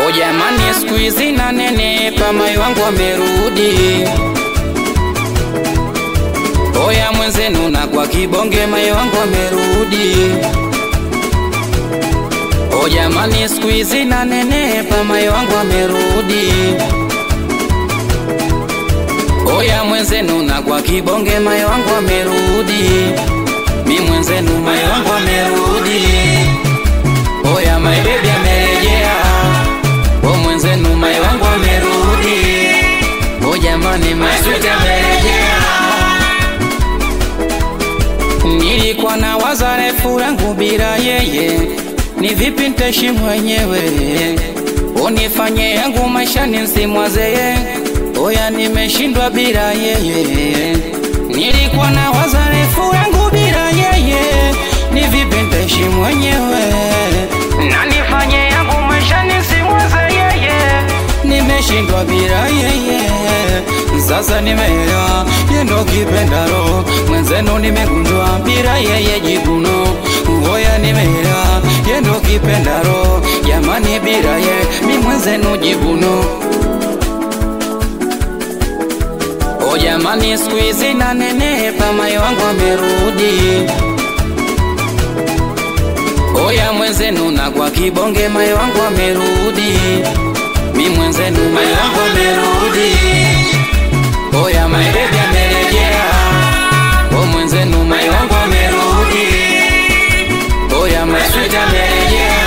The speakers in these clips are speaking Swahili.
O jamani siku hizi na nenepa, mai wangu amerudi. Oya mwenzenu na kwa kibonge, mai wangu amerudi. O jamani siku hizi na nenepa, mai wangu amerudi. Oya mwenzenu na kwa kibonge, mai wangu amerudi. Mi mwenzenu mai wangu amerudi. Oya my baby amerejea. O mwenzenu mai wangu amerudi. O jamani my sweet amerejea. Nilikuwa na waza refu langu bila yeye, ni vipi nitaishi mwenyewe. Unifanye yangu maisha ni nsimwazeye. Oya nimeshindwa bila yeye. Nilikuwa na waza refu langu bila yeye, ni vipi nitaishi mwenyewe. Na nifanye yangu maisha nisimwazeye. Nimeshindwa bila yeye. Sasa nimeelewa yendo kipendaro, mwenzenu nimegundua bila yeye jiguno. Oya nimeelewa yendo kipendaro, jamani bila yeye mi mwenzenu jiguno. O jamani siku hizi na nenepa, mai wangu amerudi. Oya mwenzenu na kwa kibonge, mai wangu amerudi. Mi mwenzenu mai wangu amerudi. Oya my baby amerejea. O mwenzenu mai wangu amerudi. Oya my sweet amerejea.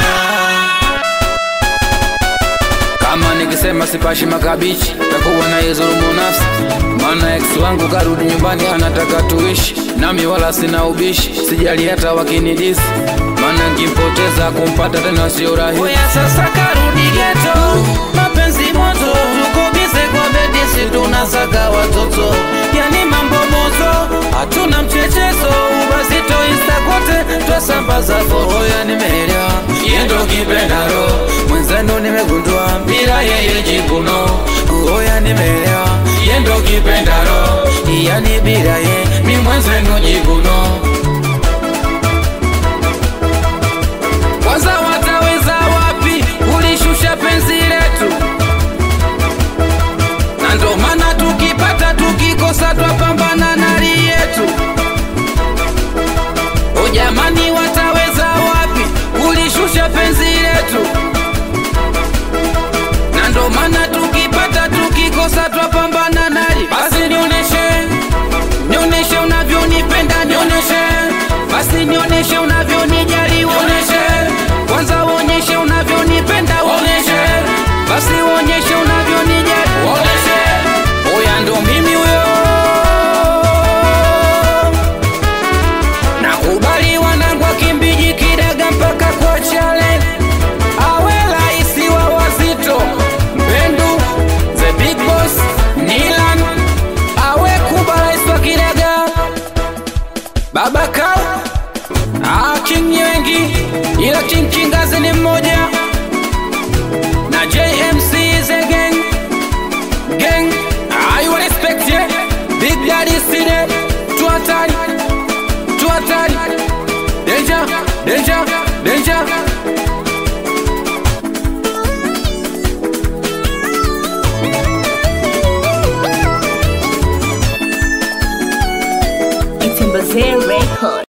Kama nikisema sipashi makabichi, takuwa na yezulumu nafsi. Mana ex wangu karudi nyumbani anataka tuishi, nami wala sina ubishi, sijali hata wakinidisi. Mana nkimpoteza kumpata tena sio rahisi. Oya sasa karudi ghetto, mapenzi moto, tuko bize kwa bedisi, tunasaka watoto. Yani mambo moto, hatuna mchechezo, ubazito insta kote, twasambaza foto. Oya nimeelewa yendo kipendaro, mwenzenu nimegundua bila yeye jiguno. Oya nimeelewa yendo kipendaro, yani bila yeye mi mwenzenu jiguno. Kwanza wataweza wapi kulishusha penzi letu, na ndo maana tukipata tukikosa twapambana na hali yetu. O jamani wataweza wapi kulishusha penzi letu, na ndo maana tukipata tukikosa twapambana na hali. Basi nioneshe unavyonipenda, nioneshe. Basi nioneshe unavyonijali, nioneshe. Kwanza uonyeshe unavyonipenda, uonyeshe. Basi uonyeshe unavyonijali, uonyeshe. Oya ndo mimi huyo. Nakubali wanangu Kimbiji Kidaga mpaka kwa Chale. Awe raisi wa wazito Mpendu, the big boss Nilan. Awe Kuba raisi wa Kidaga, Baba Kau. King ni wengi ila King Kingazi ni mmoja, na JMC is a gang. I will respect you. Big Daddy Cine. Tuatari. Danger. It's in Brazil record.